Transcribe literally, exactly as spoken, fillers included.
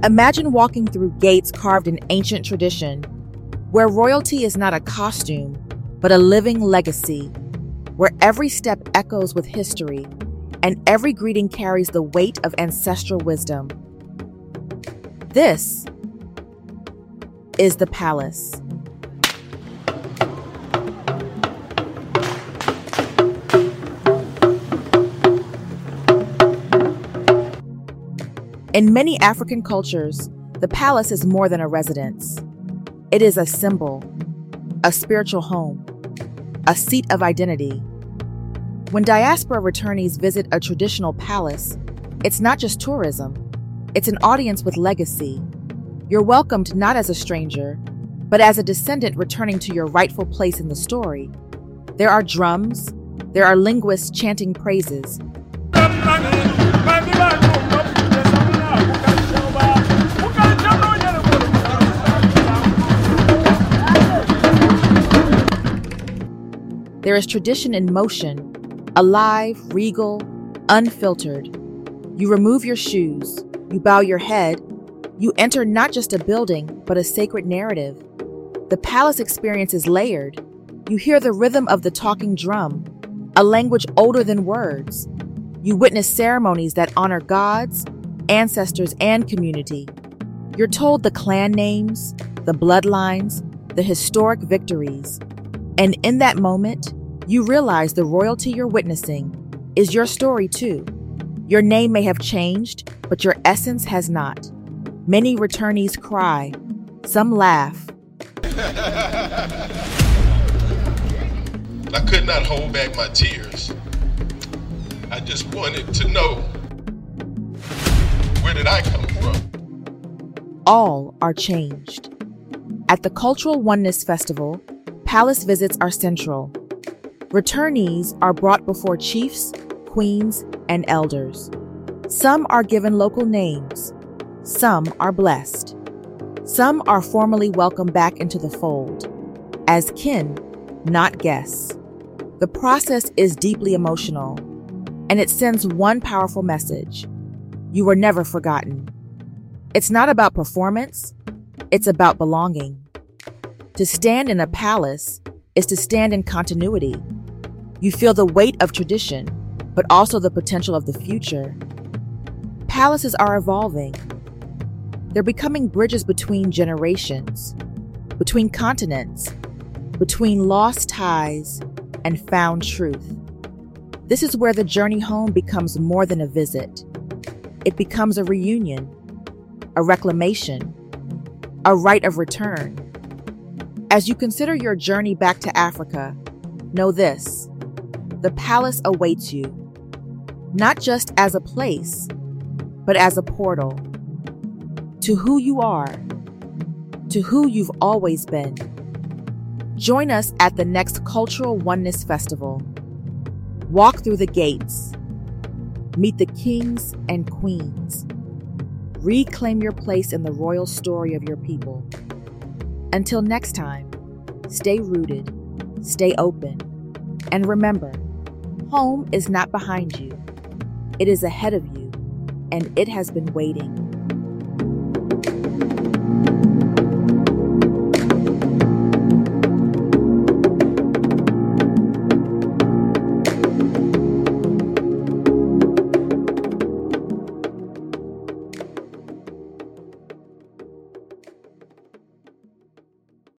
Imagine walking through gates carved in ancient tradition, where royalty is not a costume, but a living legacy, where every step echoes with history and every greeting carries the weight of ancestral wisdom. This is the palace. In many African cultures, the palace is more than a residence. It is a symbol, a spiritual home, a seat of identity. When diaspora returnees visit a traditional palace, it's not just tourism, it's an audience with legacy. You're welcomed not as a stranger, but as a descendant returning to your rightful place in the story. There are drums, there are linguists chanting praises. There is tradition in motion, alive, regal, unfiltered. You remove your shoes, you bow your head, you enter not just a building, but a sacred narrative. The palace experience is layered. You hear the rhythm of the talking drum, a language older than words. You witness ceremonies that honor gods, ancestors, and community. You're told the clan names, the bloodlines, the historic victories. And in that moment, you realize the royalty you're witnessing is your story too. Your name may have changed, but your essence has not. Many returnees cry, some laugh. I could not hold back my tears. I just wanted to know, where did I come from? All are changed. At the Cultural Oneness Festival, palace visits are central. Returnees are brought before chiefs, queens, and elders. Some are given local names. Some are blessed. Some are formally welcomed back into the fold, as kin, not guests. The process is deeply emotional, and it sends one powerful message. You were never forgotten. It's not about performance, it's about belonging. To stand in a palace is to stand in continuity. You feel the weight of tradition, but also the potential of the future. Palaces are evolving. They're becoming bridges between generations, between continents, between lost ties and found truth. This is where the journey home becomes more than a visit. It becomes a reunion, a reclamation, a rite of return. As you consider your journey back to Africa, know this: the palace awaits you, not just as a place, but as a portal to who you are, to who you've always been. Join us at the next Cultural Oneness Festival. Walk through the gates, meet the kings and queens, reclaim your place in the royal story of your people. Until next time, stay rooted, stay open, and remember, home is not behind you. It is ahead of you, and it has been waiting.